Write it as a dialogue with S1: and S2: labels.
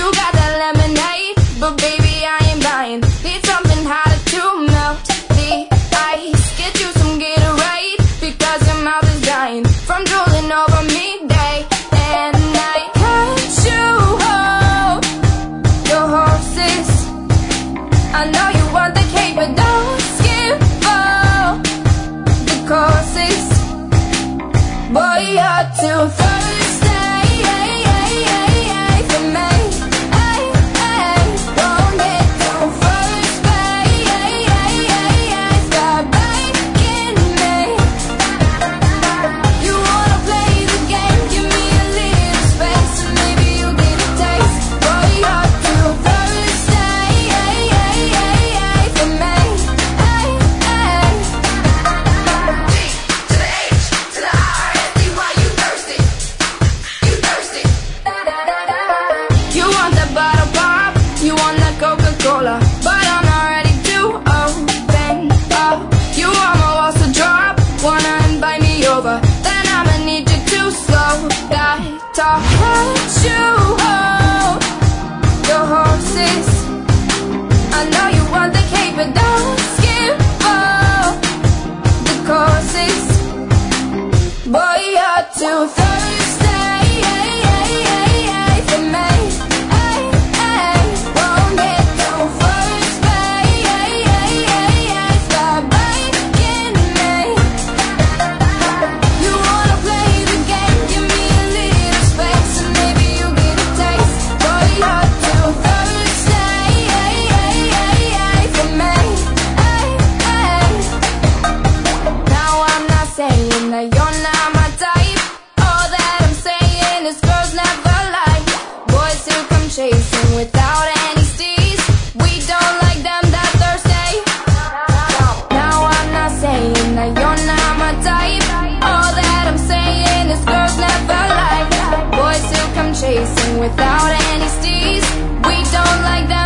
S1: got that lemonade, but baby I ain't buying. Need something hotter to melt the ice. Get you some Gatorade, because your mouth is dying from drooling over me day and night. Can't you hold your horses? I know you want the cake, but don't skip all the courses. Boy, you're too thirsty for me. Won't get too first base. Stop biting me. You wanna play the game? Give me a little space, and maybe you'll get a taste. Boy, you're too thirsty for me. You want that bottle pop, you want that Coca-Cola, but I'm not ready to open up. You want my walls to drop, wanna invite me over, then I'ma need you to slow that talk. Can't you hold your horses? I know you want the cake, but don't skip all the courses. Boy, you're too thirsty for me. Won't get too first base. Stop biting me. You wanna play the game? Give me a little space, and maybe you'll get a taste. Boy, you're too thirsty for me. Now I'm not saying that you're not my type. All that I'm saying is girls never lie. Boys who come chasing without any steez, we don't like them that thirsty. Now I'm not saying that you're not my type. All that I'm saying is girls never lie. Boys who come chasing without any steez, we don't like them